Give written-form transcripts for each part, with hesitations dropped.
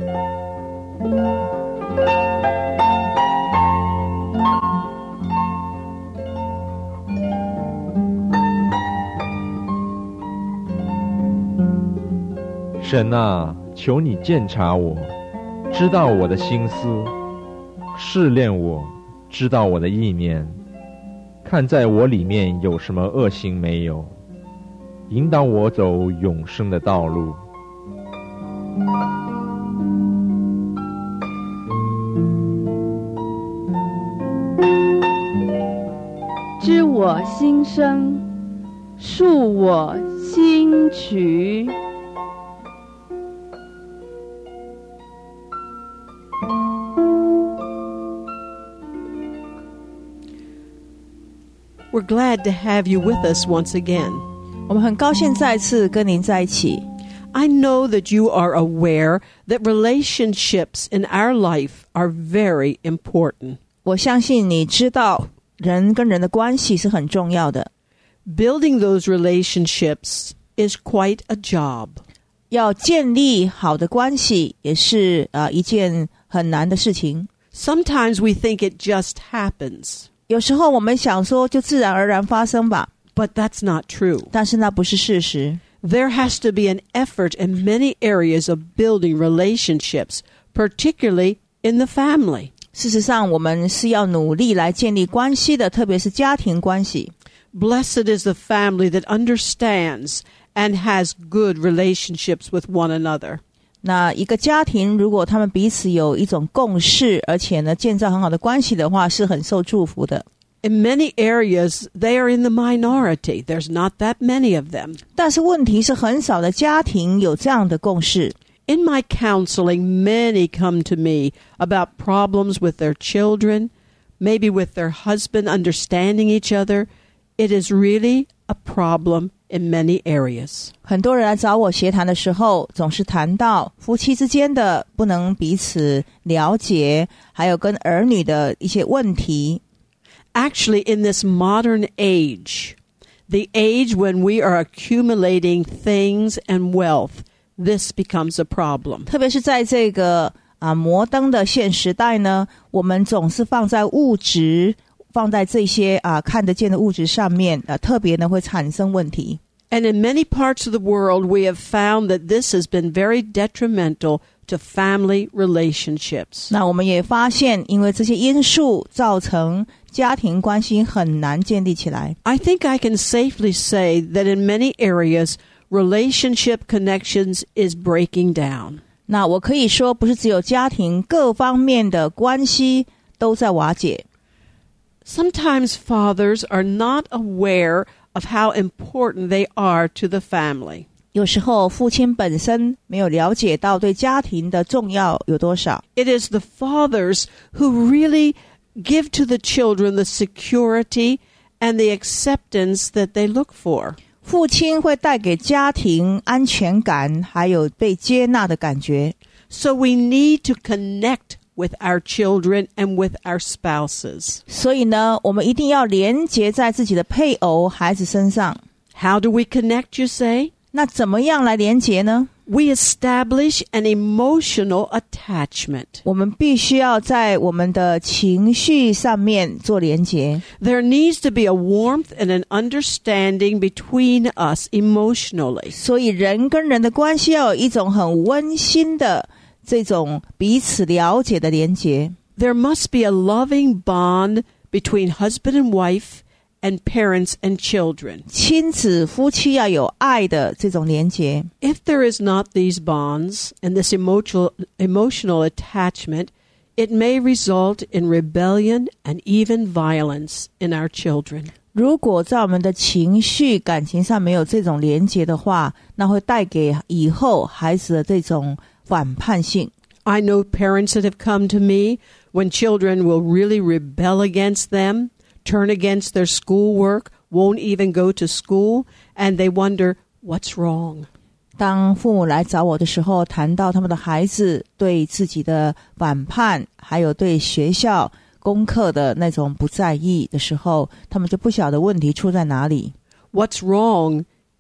神啊，求你鉴察我，知道我的心思，试炼我，知道我的意念，看在我里面有什么恶行没有，引导我走永生的道路。 知我心声，述我心曲。 We're glad to have you with us once again. 我们很高兴再次跟您在一起。 I know that you are aware that relationships in our life are very important. 我相信你知道人跟人的关系是很重要的。 Building those relationships is quite a job. 要建立好的关系也是一件很难的事情。 Sometimes we think it just happens. 有时候我们想说就自然而然发生吧， But that's not true. 但是那不是事实。 There has to be an effort in many areas of building relationships, particularly in the family. 事实上我们是要努力来建立关系的，特别是家庭关系。 Blessed is the family that understands and has good relationships with one another. 那一个家庭如果他们彼此有一种共识，而且呢建造很好的关系的话，是很受祝福的。 In many areas, they are in the minority. There's not that many of them. 但是问题是很少的家庭有这样的共识。 In my counseling, many come to me about problems with their children, maybe with their husband understanding each other. It is really a problem in many areas. 很多人来找我协谈的时候，总是谈到夫妻之间的不能彼此了解，还有跟儿女的一些问题。 Actually, in this modern age, the age when we are accumulating things and wealth, this becomes a problem. 特别是在这个摩登的现时代呢，我们总是放在物质，放在这些看得见的物质上面，特别呢会产生问题。 And in many parts of the world, we have found that this has been very detrimental to family relationships. 那我们也发现，因为这些因素造成家庭关系很难建立起来。 I think I can safely say that in many areas, relationship connections is breaking down. 那我可以说，不是只有家庭，各方面的关系都在瓦解。 Sometimes fathers are not aware of how important they are to the family. 有时候父亲本身没有了解到对家庭的重要有多少。 It is the fathers who really give to the children the security and the acceptance that they look for. 父亲会带给家庭安全感，还有被接纳的感觉。 So we need to connect with our children and with our spouses. 所以呢，我们一定要连结在自己的配偶、孩子身上。 How do we connect, you say? 那怎么样来连结呢？ We establish an emotional attachment. 我们必须要在我们的情绪上面做连结。 There needs to be a warmth and an understanding between us emotionally. 所以人跟人的关系要有一种很温馨的这种彼此了解的连结。 There must be a loving bond between husband and wife and parents and children. 亲子夫妻要有爱的这种连结。 If there is not these bonds and this emotional attachment, it may result in rebellion and even violence in our children. 如果在我们的情绪感情上没有这种连结的话，那会带给以后孩子的这种反叛性。 I know parents that have come to me when children will really rebel against them, turn against their schoolwork, won't even go to school, and they wonder, what's wrong? 当父母来找我的时候，谈到他们的孩子对自己的反叛，还有对学校功课的那种不在意的时候，他们就不晓得问题出在哪里。 What's wrong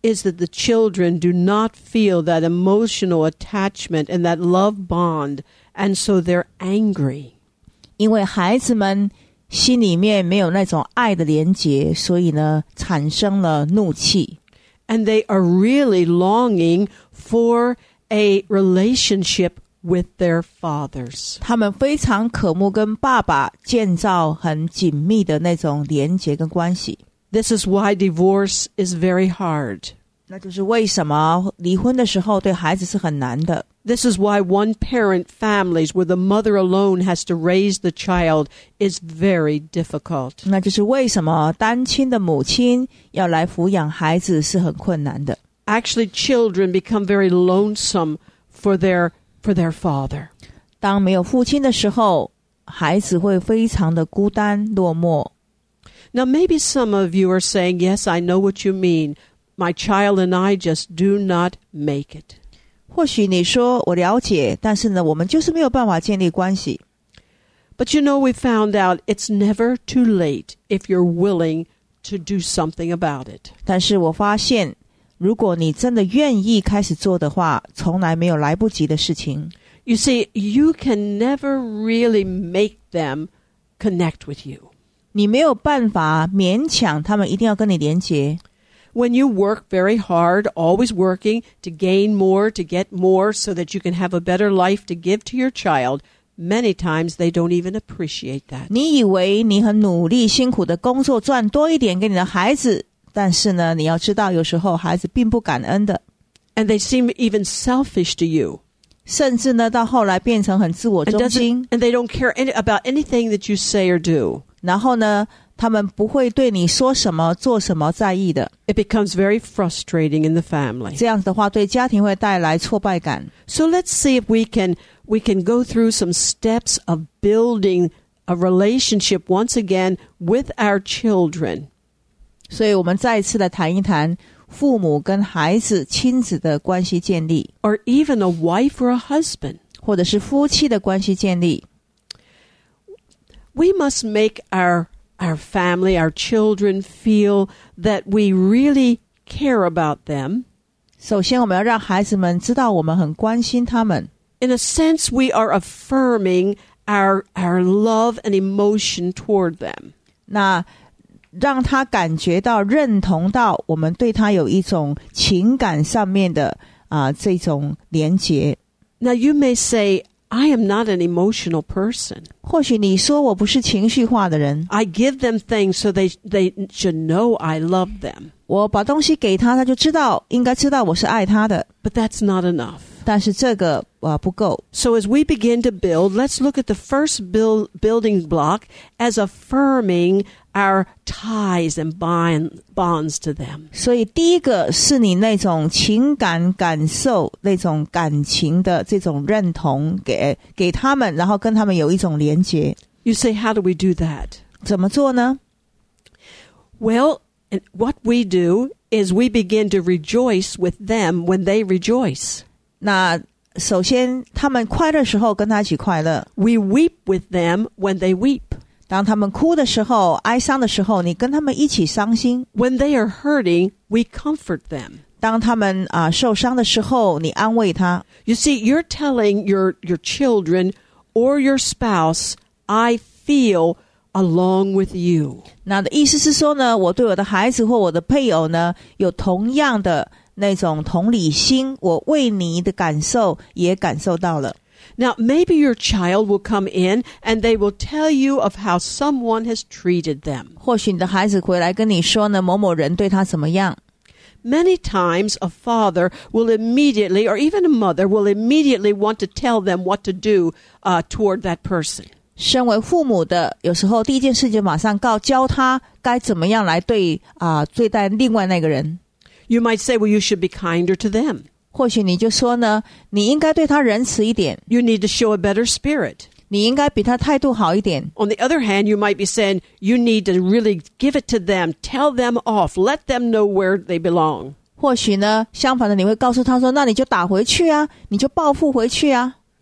is that the children do not feel that emotional attachment and that love bond, and so they're angry. 因为孩子们心里面没有那种爱的连结，所以呢，产生了怒气。 And they are really longing for a relationship with their fathers. 他们非常渴慕跟爸爸建造很紧密的那种连结跟关系。 This is why divorce is very hard. 那就是为什么离婚的时候对孩子是很难的。 This is why one-parent families where the mother alone has to raise the child is very difficult. 那就是为什么单亲的母亲要来抚养孩子是很困难的。 Actually, children become very lonesome for their father. 当没有父亲的时候，孩子会非常的孤单落寞。 Now, maybe some of you are saying, yes, I know what you mean. My child and I just do not make it. 或许你说我了解，但是呢，我们就是没有办法建立关系。 But you know, we found out it's never too late if you're willing to do something about it. 但是我发现，如果你真的愿意开始做的话，从来没有来不及的事情。 You see, you can never really make them connect with you. 你没有办法勉强他们一定要跟你连结。 When you work very hard, always working to gain more, to get more, so that you can have a better life to give to your child, many times they don't even appreciate that. 你以为你很努力辛苦的工作赚多一点给你的孩子，但是呢，你要知道有时候孩子并不感恩的。 And they seem even selfish to you. 甚至呢，到后来变成很自我中心。 And they don't care about anything that you say or do. 然后呢，他们不会对你说什么做什么在意的。 It becomes very frustrating in the family. 这样子的话对家庭会带来挫败感。 So let's see if we can go through some steps of building a relationship once again with our children. 所以我们再一次的谈一谈父母跟孩子亲子的关系建立， Or even a wife or a husband. 或者是夫妻的关系建立。 We must make our family, our children feel that we really care about them. 首先我们要让孩子们知道我们很关心他们。 In a sense, we are affirming our love and emotion toward them. 那让他感觉到认同到我们对他有一种情感上面的这种连结。 Now you may say, I am not an emotional person. 或许你说我不是情绪化的人， I give them things so they should know I love them. 我把东西给他，他就应该知道我是爱他的。 But that's not enough. 但是这个不够。 So as we begin to build, let's look at the first building block as affirming our ties and bonds to them. 所以第一个是你那种情感感受，那种感情的这种认同给他们，然后跟他们有一种连结。 You say, how do we do that? 怎么做呢？ Well, what we do is we begin to rejoice with them when they rejoice. 那首先他们快乐的时候跟他一起快乐。 We weep with them when they weep. 当他们哭的时候，哀伤的时候，你跟他们一起伤心。 When they are hurting, we comfort them. 当他们受伤的时候，你安慰他。 You see, you're telling your children or your spouse, I feel along with you. 那的意思是说呢，我对我的孩子或我的配偶呢，有同样的那种同理心，我为你的感受也感受到了。 Now, maybe your child will come in and they will tell you of how someone has treated them. 或许你的孩子回来跟你说呢，某某人对他怎么样。 Many times a father will immediately, or even a mother, will immediately want to tell them what to do toward that person. 身为父母的，有时候第一件事就马上教他该怎么样来对待另外那个人。 You might say, well, you should be kinder to them. 或许你就说呢，你应该对他仁慈一点， You need to show a better spirit. 你应该比他态度好一点。 On the other hand, you might be saying, you need to really give it to them, tell them off, let them know where they belong. 或许呢，相反的，你会告诉他说，那你就打回去啊，你就报复回去啊。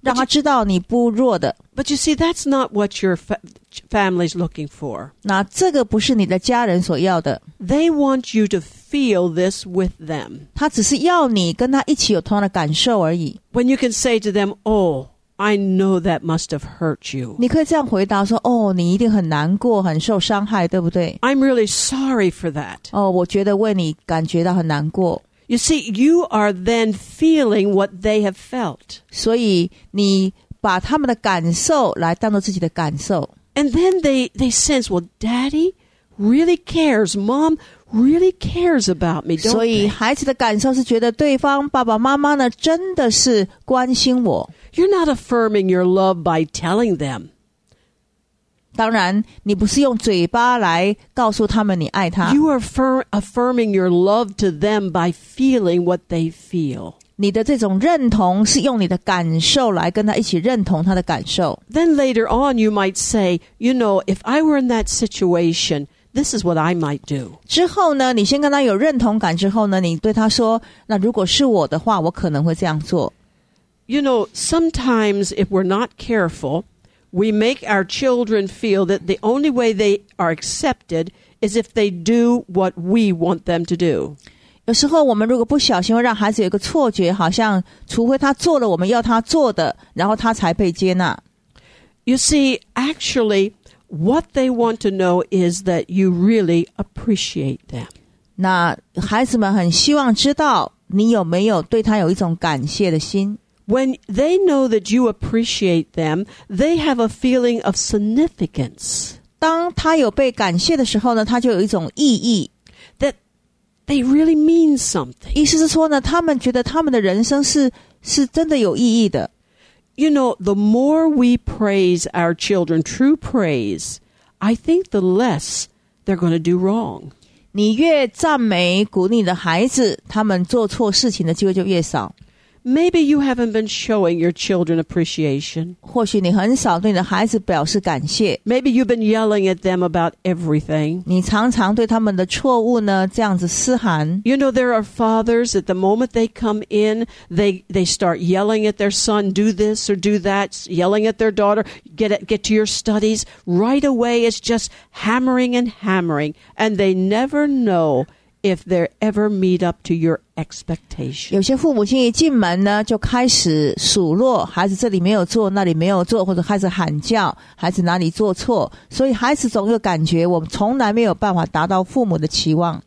让他知道你不弱的。 But you see, that's not what your family's looking for. 那这个不是你的家人所要的， They want you to feel this with them. 他只是要你跟他一起有同样的感受而已。 When you can say to them, oh, I know that must have hurt you. 你可以这样回答说，哦，你一定很难过，很受伤害，对不对？ I'm really sorry for that. 哦，我觉得为你感觉到很难过。 You see, you are then feeling what they have felt. 所以你把他们的感受来当作自己的感受。 And then they sense, well, Daddy really cares. Mom really cares about me, don't 所以 they? 孩子的感受是觉得对方爸爸妈妈呢真的是关心我。 You're not affirming your love by telling them. 当然你不是用嘴巴来告诉他们你爱他， You are affirming your love to them by feeling what they feel. 你的这种认同是用你的感受来跟他一起认同他的感受。 Then later on you might say, you know, if I were in that situation, this is what I might do. 之后呢，你先跟他有认同感之后呢，你对他说，那如果是我的话，我可能会这样做。 You know, sometimes if we're not careful, we make our children feel that the only way they are accepted is if they do what we want them to do. 有时候我们如果不小心会让孩子有一个错觉，好像除非他做了我们要他做的，然后他才被接纳。 You see, actually, what they want to know is that you really appreciate them. 那孩子们很希望知道你有没有对他有一种感谢的心。 When they know that you appreciate them, they have a feeling of significance. 当他有被感谢的时候呢，他就有一种意义。 That they really mean something. 意思是说呢，他们觉得他们的人生是真的有意义的。 You know, the more we praise our children, true praise, I think the less they're going to do wrong. 你越赞美鼓励你的孩子，他们做错事情的机会就越少。 Maybe you haven't been showing your children appreciation. 或许你很少对你的孩子表示感谢， Maybe you've been yelling at them about everything. 你常常对他们的错误呢这样子嘶喊。 You know, there are fathers at the moment they come in, they start yelling at their son, do this or do that, yelling at their daughter, get to your studies. Right away it's just hammering and hammering, and they never know if they ever meet up to your expectation. 有些父母亲一进门呢，就开始数落孩子这里没有做，那里没有做，或者开始喊叫孩子哪里做错，所以孩子总有感觉我们从来没有办法达到父母的期望。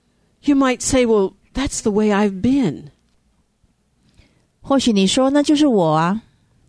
You might say, well, that's the way I've been. 或许你说那就是我啊。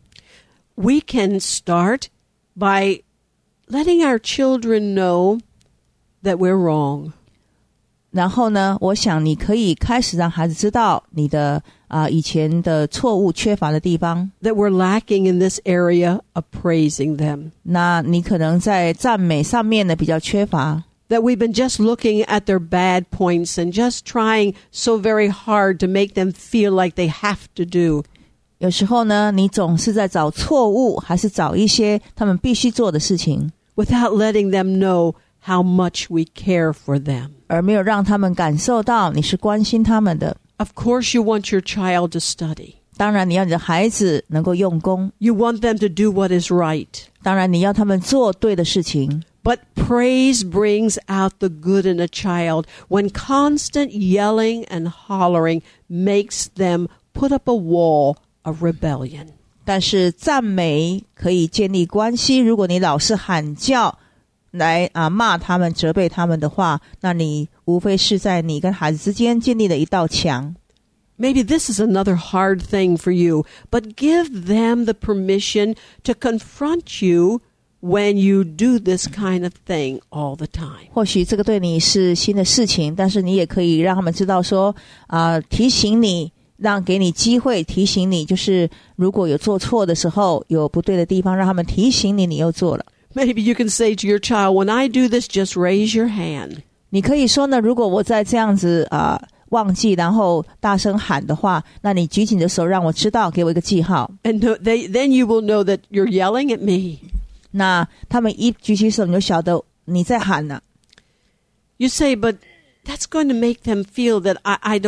We can start by letting our children know that we're wrong. 然后呢，我想你可以开始让孩子知道你的以前的错误缺乏的地方。 That we're lacking in this area of praising them. 那你可能在赞美上面呢比较缺乏。 That we've been just looking at their bad points and just trying so very hard to make them feel like they have to do. 有时候呢，你总是在找错误，还是找一些他们必须做的事情， Without letting them know how much we care for them. 而没有让他们感受到你是关心他们的。 Of course you want your child to study. 当然你要你的孩子能够用功， You want them to do what is right. 当然你要他们做对的事情。 But praise brings out the good in a child when constant yelling and hollering makes them put up a wall of rebellion. 但是赞美可以建立关系，如果你老是喊叫来骂他们责备他们的话，那你无非是在你跟孩子之间建立了一道墙。 Maybe this is another hard thing for you, but give them the permission to confront you when you do this kind of thing all the time. 或许这个对你是新的事情，但是你也可以让他们知道说提醒你，给你机会提醒你，就是如果有做错的时候，有不对的地方，让他们提醒你，你又做了。 Maybe you can say to your child, when I do this, just raise your hand. 你可以说呢，如果我在这样子忘记然后大声喊的话，那你举起你的手让我知道，给我一个记号。 And then you will know that you're yelling at me. 那他们一举起手，你就晓得你在喊了。 You say, but that's going to make them feel that I don't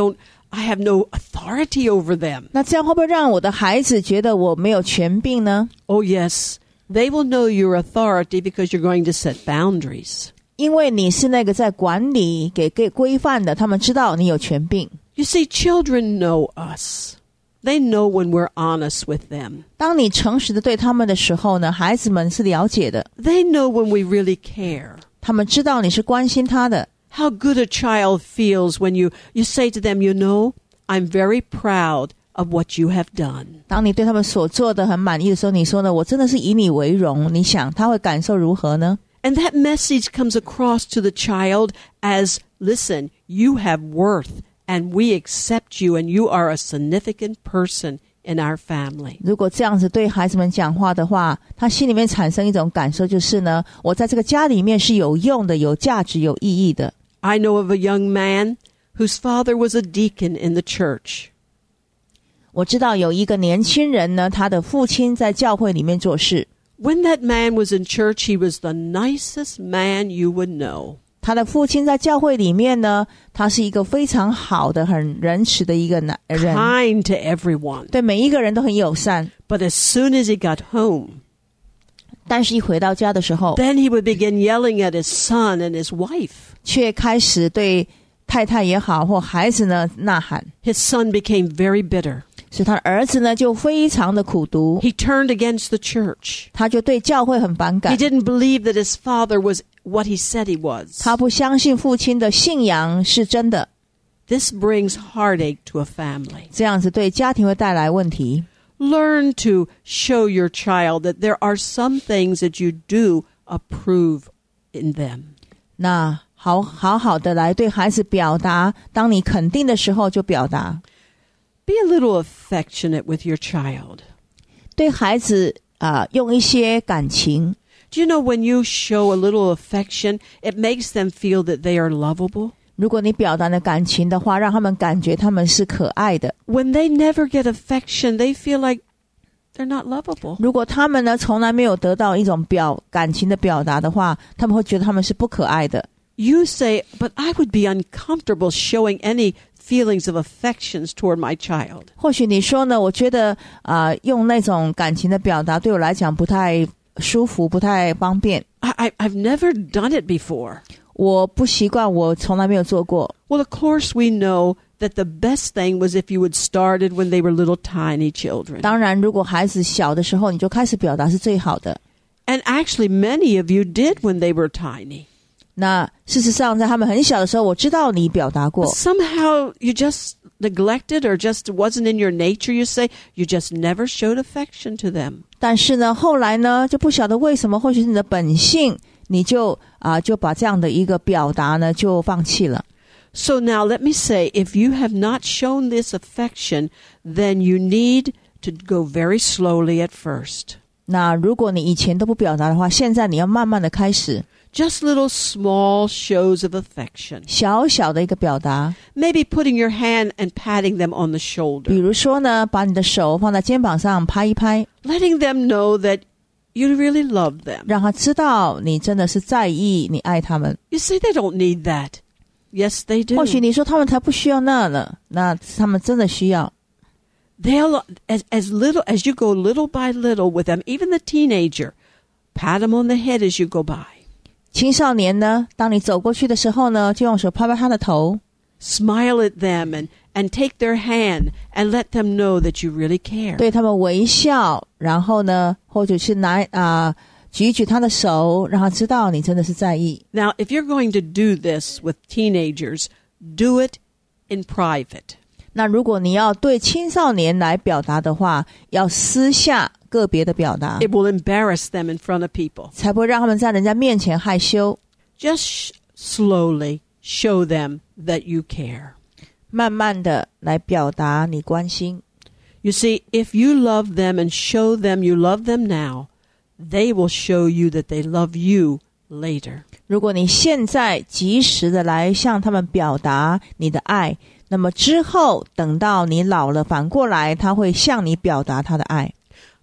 I have no authority over them. 那这样会不会让我的孩子觉得我没有权柄呢？ Oh, yes. They will know your authority because you're going to set boundaries. 因为你是那个在管理给规范的，他们知道你有权柄。 You see, children know us. They know when we're honest with them. 当你诚实的对他们的时候呢，孩子们是了解的， They know when we really care. 他们知道你是关心他的。 How good a child feels when you say to them, you know, I'm very proud of what you have done. 当你对他们所做的很满意的时候，你说呢，我真的是以你为荣，你想他会感受如何呢？ And that message comes across to the child as, listen, you have worth and we accept you and you are a significant person in our family. 如果这样子对孩子们讲话的话，他心里面产生一种感受，就是呢，我在这个家里面是有用的、有价值、有意义的。 I know of a young man whose father was a deacon in the church. 我知道有一个年轻人呢，他的父亲在教会里面做事。 When that man was in church, he was the nicest man you would know. 他的父亲在教会里面呢，他是一个非常好的、很仁慈的一个人， Kind to everyone. 对每一个人都很友善。 But as soon as he got home, 但是一回到家的时候， then he would begin yelling at his son and his wife. 却开始对太太也好或孩子呢呐喊， His son became very bitter. 所以他的儿子呢就非常的苦毒， He turned against the church. 他就对教会很反 He 感， didn't believe that his father was what he said he was. 他不相信父亲的信仰是真的， This brings heartache to a family. 这样子对家庭会带来问题。 Learn to show your child that there are some things that you do approve in them. 那好好的来对孩子表达，当你肯定的时候就表达。 Be a little affectionate with your child. 对孩子用一些感情。 Do you know when you show a little affection, it makes them feel that they are lovable? 如果你表达的感情的话，让他们感觉他们是可爱的。 When they never get affection, they feel like they're not lovable. 如果他们呢从来没有得到一种感情的表达的话，他们会觉得他们是不可爱的。 You say, but I would be uncomfortable showing any feelings of affections toward my child. 或许你说呢，我觉得用那种感情的表达对我来讲不太舒服，不太方便。 I've never done it before. 我不习惯，我从来没有做过。 Well, of course we know that the best thing was if you had started when they were little tiny children. 当然，如果孩子小的时候你就开始表达是最好的。 And actually many of you did when they were tiny. 那事实上在他们很小的时候，我知道你表达过。 Somehow you just neglected or just wasn't in your nature, you say. You just never showed affection to them. 但是呢，后来呢，就不晓得为什么，或许是你的本性，你就把这样的一个表达呢，就放弃了。 So now let me say, if you have not shown this affection, then you need to go very slowly at first. 那如果你以前都不表达的话，现在你要慢慢的开始， Just little small shows of affection. 小小的一个表达。 Maybe putting your hand and patting them on the 比 shoulder. 如说呢，把你的手放在肩膀上拍一拍， Letting them know that you really love them. 让他知道你真的是在意，你爱他们。 You say they don't need that. Yes, they do. 或许你说他们才不需要那了，那他们真的需要。 They'll, as little as you go little by little with them, even the teenager, pat them on the head as you go by. 青少年呢，当你走过去的时候呢，就用手拍拍他的头， Smile at them and take their hand and let them know that you really care. 对他们微笑，然后呢，或者是举一举他的手，让他知道你真的是在意。 Now, if you're going to do this with teenagers, do it in private. 那如果你要对青少年来表达的话，要私下个别的表达， It will embarrass them in front of people. 才不会让他们在人家面前害羞。 Just slowly show them that you care. 慢慢的来表达你关心。 You see, if you love them and show them you love them now, they will show you that they love you later. 如果你现在及时的来向他们表达你的爱，那么之后等到你老了，反过来他会向你表达他的爱。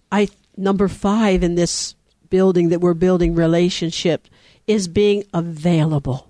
Number 5 in this building that we're building relationship is being available.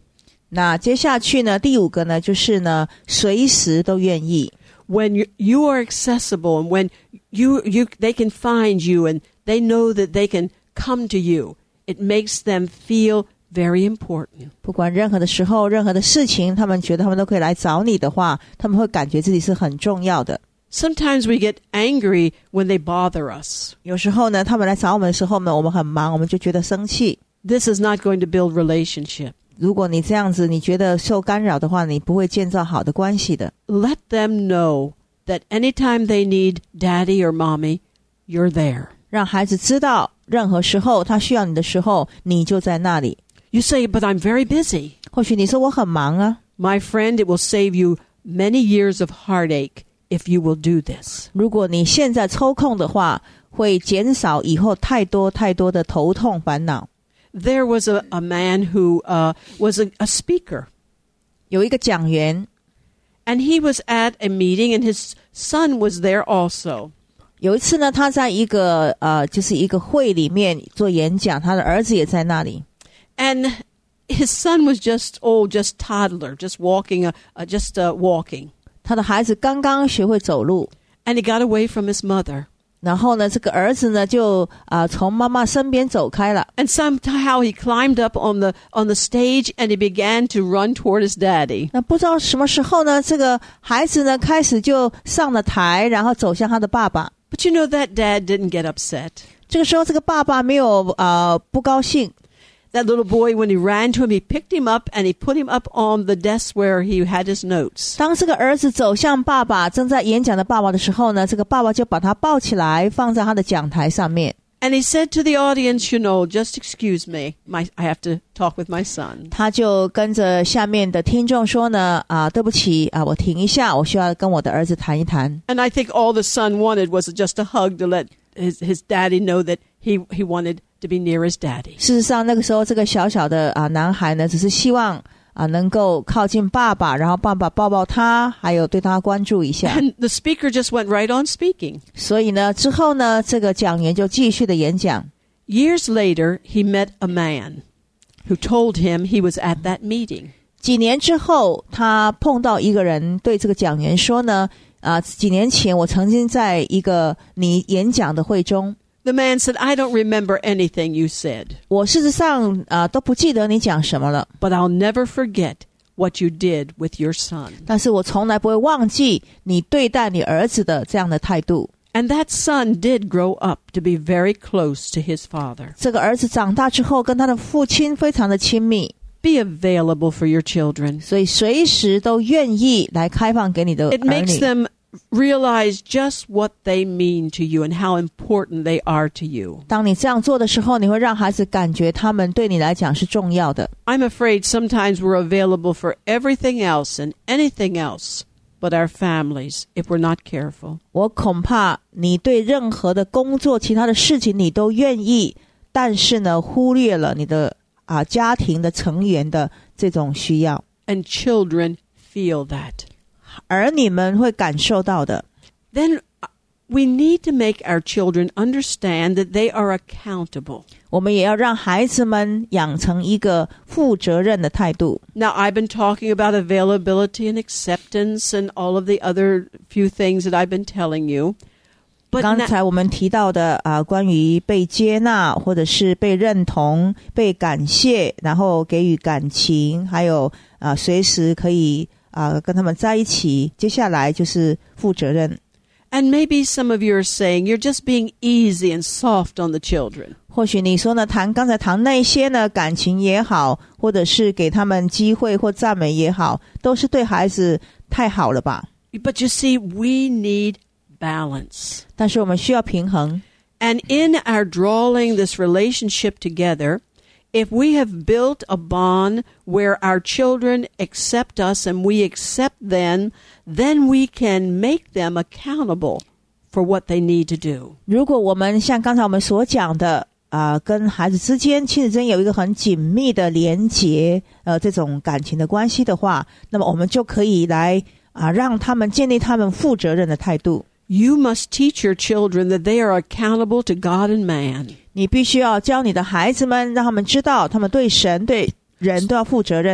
那接下去呢，第5个呢，就是呢，随时都愿意。 When you are accessible and when they can find you and they know that they can come to you, it makes them feel very important. 不管任何的时候，任何的事情，他们觉得他们都可以来找你的话，他们会感觉自己是很重要的。 Sometimes we get angry when they bother us. 有时候呢，他们来找我们的时候呢，我们很忙，我们就觉得生气。 This is not going to build relationship. 如果你这样子，你觉得受干扰的话，你不会建造好的关系的。 Let them know that anytime they need daddy or mommy, you're there. 让孩子知道，任何时候他需要你的时候，你就在那里。 You say, but I'm very busy. 或许你说我很忙啊。 My friend, it will save you many years of heartache if you will do this. 如果你现在抽空的话，会减少以后太多的头痛烦恼。 There was a man who was a speaker. 有一个讲员 And he was at a meeting and his son was there also. 有一次呢，他在一个就是一个会里面做演讲，他的儿子也在那里。 And his son was just toddler, just walking, walking. 他的孩子刚刚学会走路。 And he got away from his mother. 然后呢，这个儿子呢就从妈妈身边走开了。 And somehow he climbed up on the stage and he began to run toward his daddy. 那不知道什么时候呢，这个孩子呢开始就上了台，然后走向他的爸爸。 But you know that dad didn't get upset. 这个时候，这个爸爸没有不高兴。 That little boy, when he ran to him, he picked him up and he put him up on the desk where he had his notes. 当这个儿子走向爸爸，正在演讲的爸爸的时候呢，这个爸爸就把他抱起来，放在他的讲台上面。 And he said to the audience, you know, just excuse me, I have to talk with my son. 他就跟着下面的听众说呢，对不起我停一下，我需要跟我的儿子谈一谈。 And I think all the son wanted was just a hug to let his daddy know that he wanted to be near his daddy. 事实上，那个时候这个小小的男孩呢，只是希望能够靠近爸爸，然后爸爸抱抱他，还有对他关注一下。 And the speaker just went right on speaking. 所以呢，之后呢，这个讲员就继续的演讲。 Years later, he met a man who told him he was at that meeting. 几年之后，他碰到一个人，对这个讲员说呢，几年前我曾经在一个你演讲的会中。 The man said, I don't remember anything you said. 我事实上都不记得你讲什么了。 But I'll never forget what you did with your son. 但是我从来不会忘记你对待你儿子的这样的态度。 And that son did grow up to be very close to his father. 这个儿子长大之后，跟他的父亲非常的亲密。 Be available for your children. 所以随时都愿意来开放给你的儿女。 It makes them realize just what they mean to you and how important they are to you. 当你这样做的时候，你会让孩子感觉他们对你来讲是重要的。 I'm afraid sometimes we're available for everything else and anything else but our families if we're not careful. 我恐怕你对任何的工作、其他的事情你都愿意，但是呢，忽略了你的家庭的成员的这种需要。 And children feel that. 儿女们会感受到的。 Then we need to make our children understand that they are accountable. 我们也要让孩子们养成一个负责任的态度。 Now, I've been talking about availability and acceptance and all of the other few things that I've been telling you. But 刚才我们提到的关于被接纳，或者是被认同、被感谢，然后给予感情，还有随时可以跟他们在一起。接下来就是负责任。 And maybe some of you are saying you're just being easy and soft on the children. 或许你说呢，刚才谈那些呢，感情也好，或者是给他们机会或赞美也好，都是对孩子太好了吧？ But you see, we need balance. 但是我们需要平衡。 And in our drawing this relationship together, if we have built a bond where our children accept us and we accept them, then we can make them accountable for what they need to do. 如果我们像刚才我们所讲的跟孩子之间、亲子之间有一个很紧密的连结，这种感情的关系的话，那么我们就可以来让他们建立他们负责任的态度。 You must teach your children that they are accountable to God and man. 你必须要教你的孩子们，让他们知道他们对神、对人都要负责任的。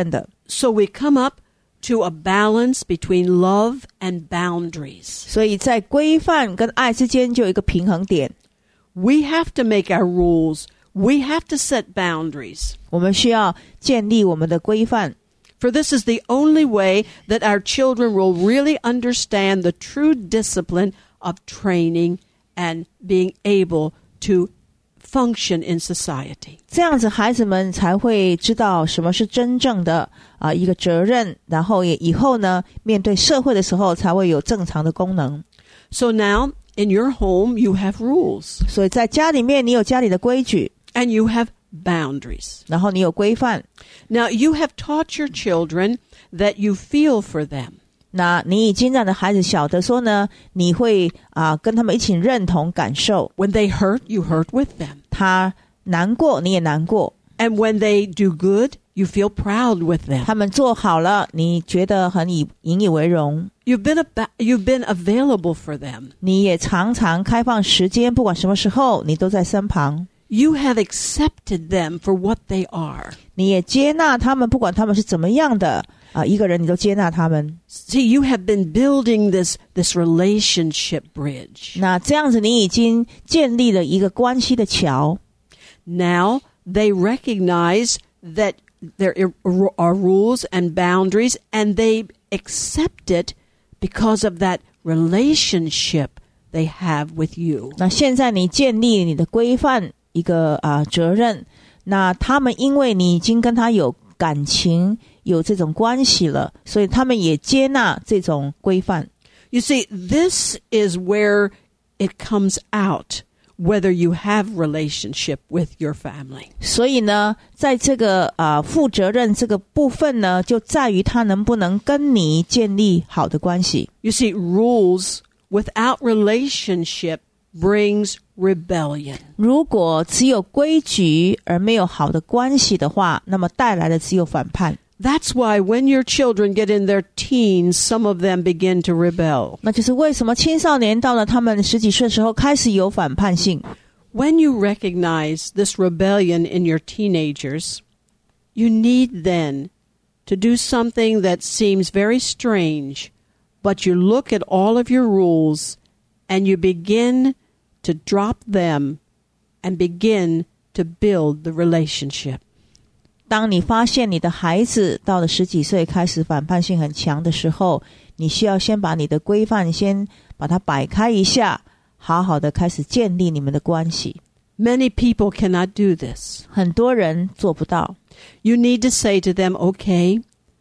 So we come up to a balance between love and boundaries. 所以在规范跟爱之间就有一个平衡点。 We have to make our rules. We have to set boundaries. 我们需要建立我们的规范。 For this is the only way that our children will really understand the true discipline of training and being able to function in society. 这样子孩子们才会知道什么是真正的一个责任，然后也以后呢面对社会的时候才会有正常的功能。 So now in your home you have rules 所以在家里面你有家里的规矩， and you have boundaries. 然后你有规范。 Now you have taught your children that you feel for them. 那你已经让你的孩子晓得说呢，你会跟他们一起认同感受。 When they hurt, you hurt with them. 他难过你也难过， And when they do good, you feel proud with them. 他们做好了你觉得很引以为荣， You've been available for them. 你也常常开放时间，不管什么时候你都在身旁。 You have accepted them for what they are. 你也接纳他们，不管他们是怎么样的一个人你都接纳他们。 See, you have been building this relationship bridge. 那这样子你已经建立了一个关系的桥。 Now they recognize that there are rules and boundaries, and they accept it because of that relationship they have with you. 那现在你建立你的规范一个责任，那他们因为你已经跟他有感情有这种关系了，所以他们也接纳这种规范。 You see, this is where it comes out, whether you have relationship with your family. 所以呢在这个负责任这个部分呢，就在于他能不能跟你建立好的关系。 You see, rules without relationship brings rebellion. 如果只有规矩而没有好的关系的话，那么带来的只有反叛。 That's why when your children get in their teens, some of them begin to rebel. 那就是为什么青少年到了他们十几岁的时候开始有反叛性。 When you recognize this rebellion in your teenagers, you need then to do something that seems very strange, but you look at all of your rules and you begin to drop them and begin to build the relationship. 当你发现你的孩子到了十几岁开始反叛性很强的时候，你需要先把你的规范先把它摆开一下，好好的开始建立你们的关系。 Many people cannot do this. 很多人做不到。 You need to say to them, okay,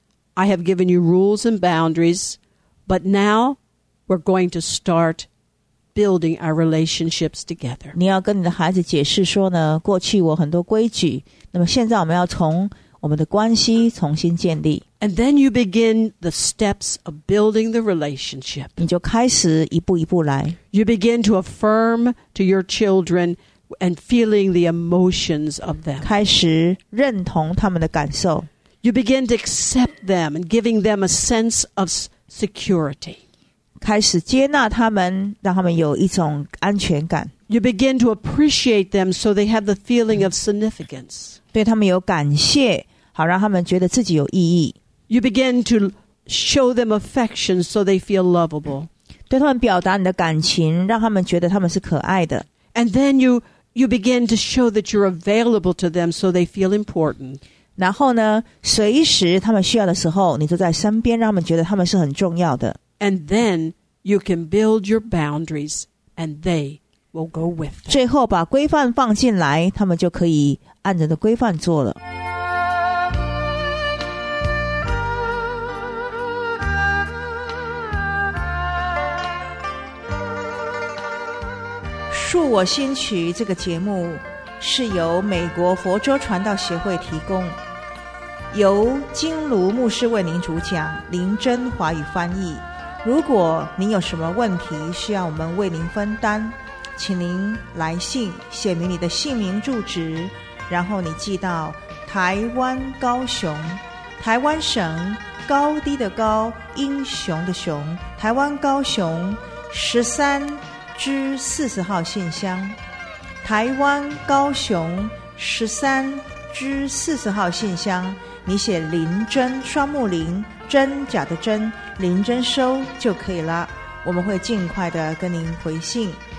I have given you rules and boundaries, but now we're going to start building our relationships together. 你要跟你的孩子解释说呢，过去我很多规矩，那么现在我们要从我们的关系重新建立。 And then you begin the steps of building the relationship. 你就开始一步一步来。 You begin to affirm to your children and feeling the emotions of them. 开始认同他们的感受。 You begin to accept them and giving them a sense of security. 开始接纳他们，让他们有一种安全感。 You begin to appreciate them so they have the feeling of significance. 对他们有感谢，好让他们觉得自己有意义。 You begin to show them affection so they feel lovable. 对他们表达你的感情，让他们觉得他们是可爱的。 And then you begin to show that you're available to them so they feel important. 然后呢，随时他们需要的时候，你就在身边，让他们觉得他们是很重要的。 And then you can build your boundaries and they will go with them. 最后把规范放进来，他们就可以按着的规范做了。恕我心曲这个节目是由美国佛州传道协会提供，由金卢牧师为您主讲，林真华语翻译。如果您有什么问题需要我们为您分担，请您来信写明你的姓名住址，然后你寄到台湾高雄，台湾省高低的高，英雄的雄，台湾高雄13-40号信箱，台湾高雄13-40号信箱， 你写林真双木林，真假的真，林真收就可以了，我们会尽快的跟您回信。